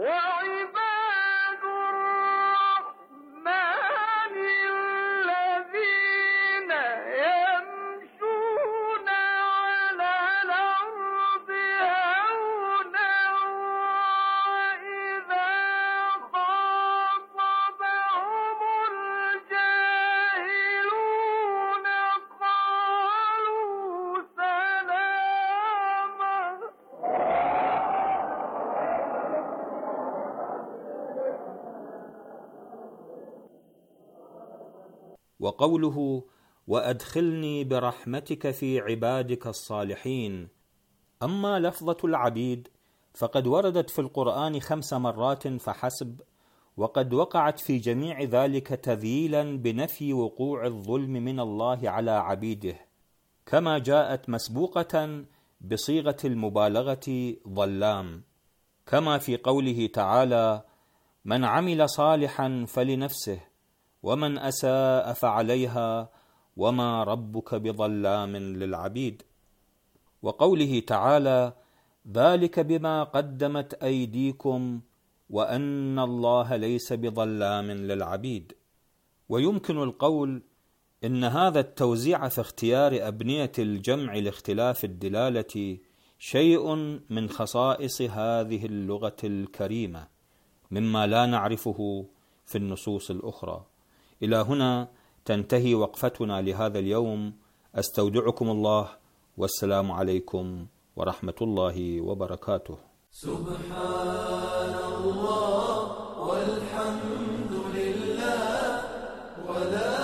وقوله: وأدخلني برحمتك في عبادك الصالحين. أما لفظة العبيد فقد وردت في القرآن خمس مرات فحسب، وقد وقعت في جميع ذلك تذييلا بنفي وقوع الظلم من الله على عبيده، كما جاءت مسبوقة بصيغة المبالغة ظلام، كما في قوله تعالى: من عمل صالحا فلنفسه ومن أساء فعليها وما ربك بظلام للعبيد. وقوله تعالى: ذلك بما قدمت أيديكم وأن الله ليس بظلام للعبيد. ويمكن القول إن هذا التوزيع في اختيار أبنية الجمع لاختلاف الدلالة شيء من خصائص هذه اللغة الكريمة، مما لا نعرفه في النصوص الأخرى. إلى هنا تنتهي وقفتنا لهذا اليوم. أستودعكم الله، والسلام عليكم ورحمة الله وبركاته. سبحان الله والحمد لله ولا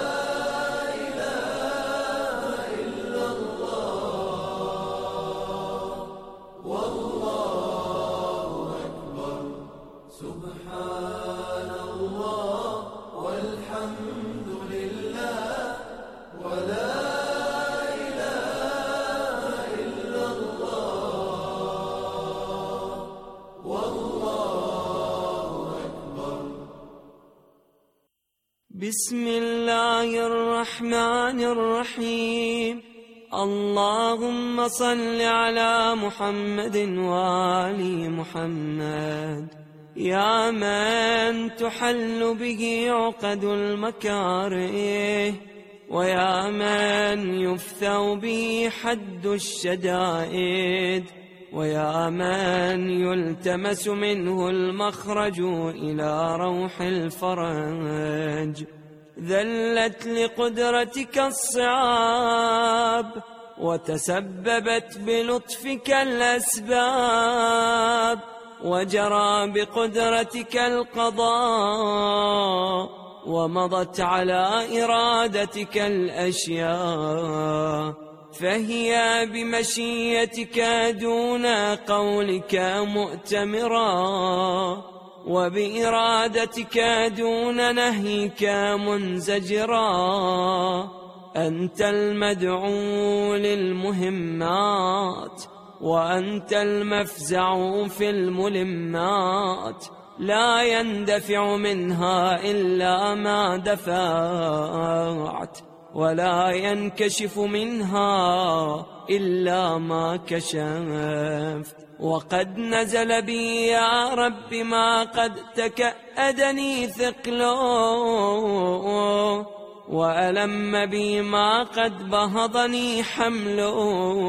إله إلا الله والله أكبر. سبحان الله والحمد لله ولا إله إلا الله والله أكبر. بسم الله الرحمن الرحيم. اللهم صل على محمد وآل محمد، يا من تحل به عقد المكاره، ويا من يفثو به حد الشدائد، ويا من يلتمس منه المخرج إلى روح الفرج. ذلت لقدرتك الصعاب، وتسببت بلطفك الأسباب، وجرى بقدرتك القضاء، ومضت على إرادتك الأشياء، فهي بمشيتك دون قولك مؤتمرا، وبإرادتك دون نهيك منزجرا. أنت المدعو للمهمات وأنت المفزع في الملمات، لا يندفع منها إلا ما دفعت، ولا ينكشف منها إلا ما كشفت. وقد نزل بي يا رب ما قد تكأدني ثقله، وألم بي ما قد بهضني حمله،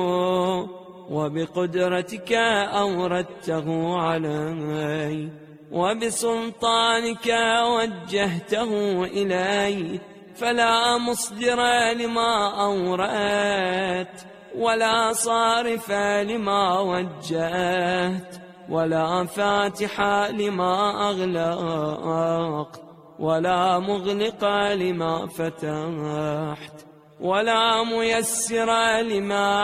وبقدرتك أوردته علي، وبسلطانك وجهته إلي، فلا مصدر لما أوردت، ولا صارف لما وجهت، ولا فاتح لما أغلقت، ولا مغلق لما فتحت، ولا ميسر لما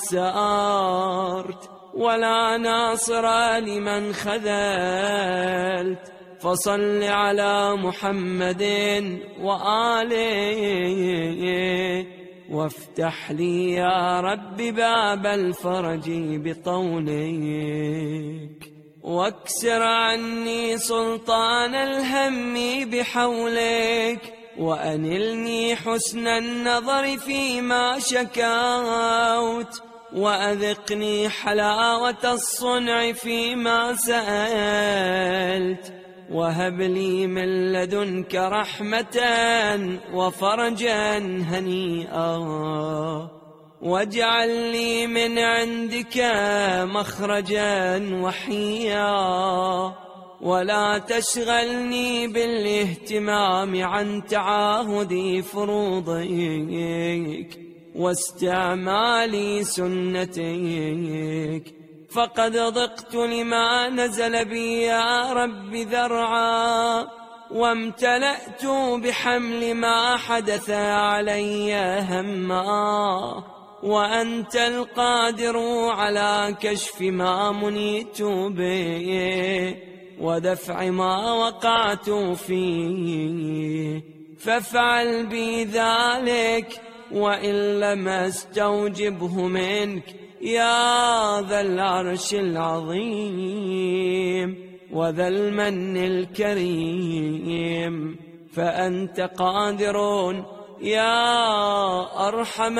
عسرت، ولا ناصر لمن خذلت. فصل على محمد وآله، وافتح لي يا رب باب الفرج بطولك، واكسر عني سلطان الهم بحولك، وأنلني حسن النظر فيما شكوت، وأذقني حلاوة الصنع فيما سألت، وهب لي من لدنك رحمة وفرجا هنيئا، واجعل لي من عندك مخرجا وحيا، ولا تشغلني بالاهتمام عن تعاهد فروضك واستعمال سنتك، فقد ضقت لما نزل بي يا رب ذرعا، وامتلأت بحمل ما حدث علي هما، وأنت القادر على كشف ما منيت به، ودفع ما وقعت فيه، فافعل بي ذلك، وإن لم استوجبه منك يا ذا العرش العظيم وذا المن الكريم، فأنت قادر يا أرحم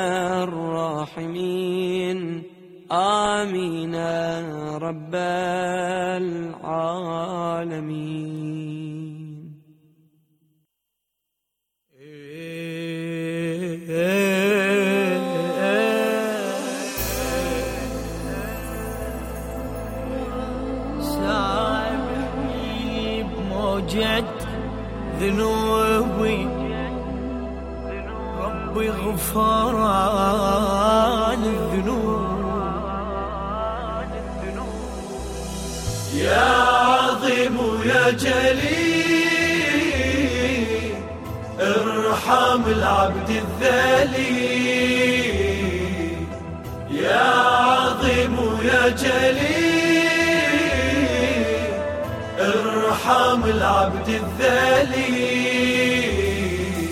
الراحمين. آمين رب العالمين. سامحني بموجة ذنوبي ربي، غفران الذنوب. يا عظيم يا جليل ارحم العبد الذليل، يا عظيم يا جليل ارحم العبد الذليل.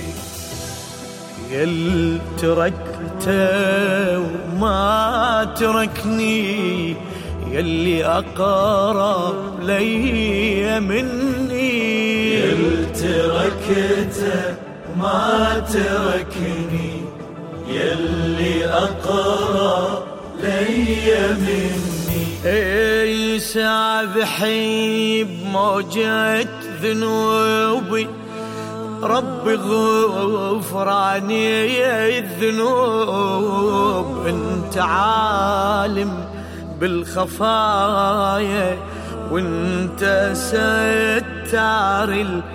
يل تركته وما تركني، يلي أقرب لي مني، يل تركته ما تركني، يلي أقرب لي مني. اي سابحي بموجة ذنوبي ربي، غفراني الذنوب. انت عالم بالخفايا وانت ستار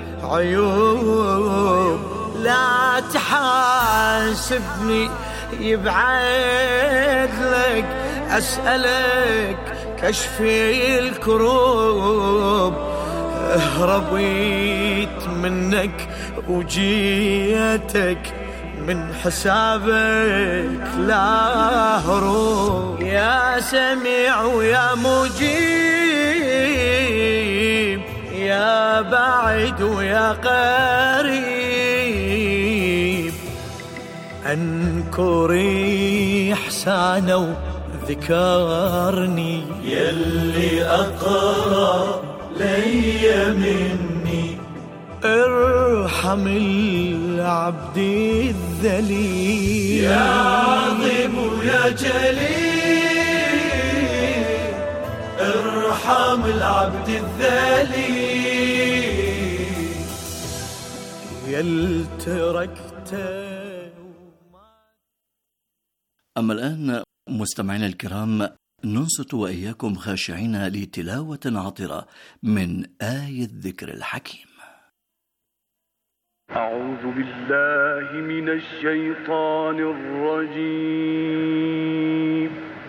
العيوب، لا تحاسبني يبعد لك، أسألك كشفي الكروب. هربيت منك وجيتك، من حسابك لا هروب. يا سميع ويا مجيب بعيد ويا قريب أنكري إحسانه وذكرني يلي أقرب لي مني ارحم العبد الذليل يا عظيم ويا جليل ارحم العبد الذليل يل تركته. أما الآن مستمعينا الكرام ننصت وإياكم خاشعين لتلاوة عطرة من آية الذكر الحكيم. أعوذ بالله من الشيطان الرجيم.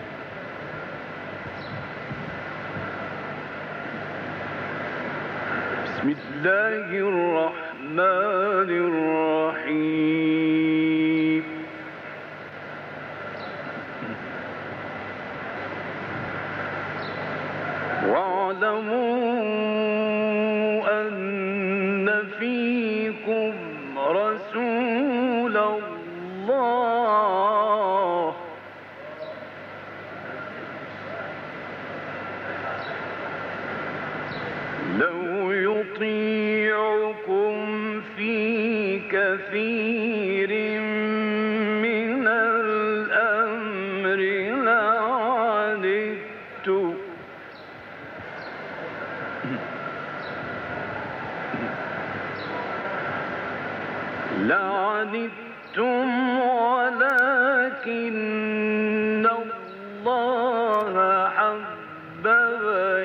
بسم الله الرحمن الرحيم. واعلموا أن فيكم رسول الله لو يطيعكم في كثير من الأمر لعنتم لعنتم ولكن الله حبب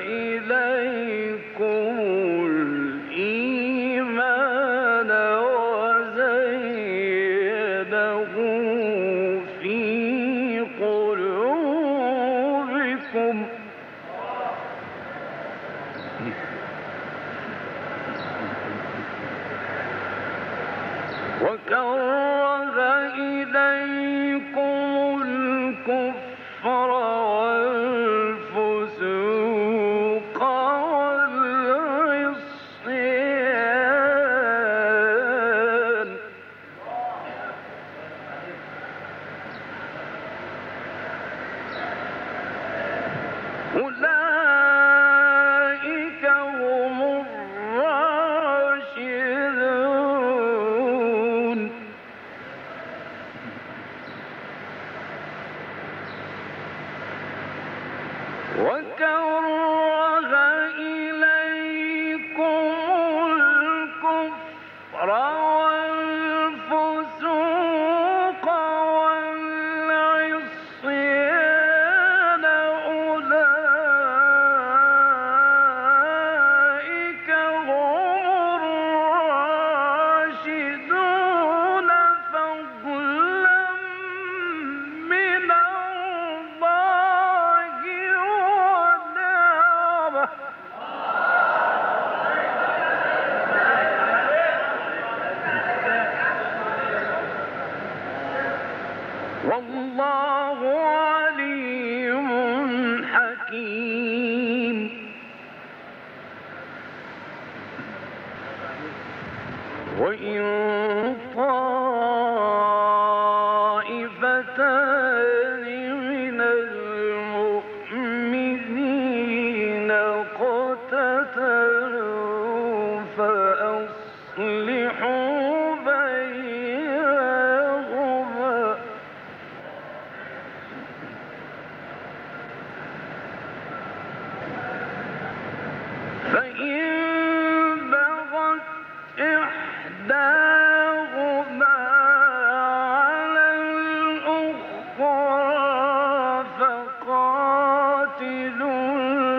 إليكم الإيمان وزينه في قلوبكم وكره إليكم الكفر والفسوق والعصيان أولئك هم الراشدون وكره إليكم الكفر والفسوق والعصيان أولئك هم الراشدون فضلا من الله ونعمه والله عليم حكيم. وإن طائفتان من المؤمنين اقتتلوا فأصلحوا بينهما فإن بغت إحداهما على الأخرى فقاتلوا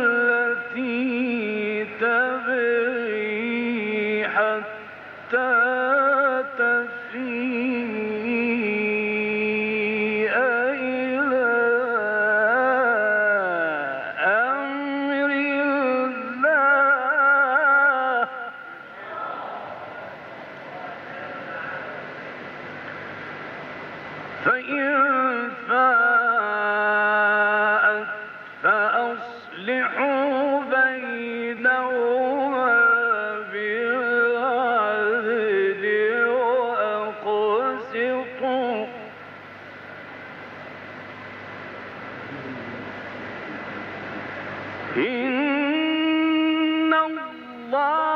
التي تبغي حتى تفيء إلى أمر الله فإن فاءت فأصلحوا بينهما بالعدل إن الله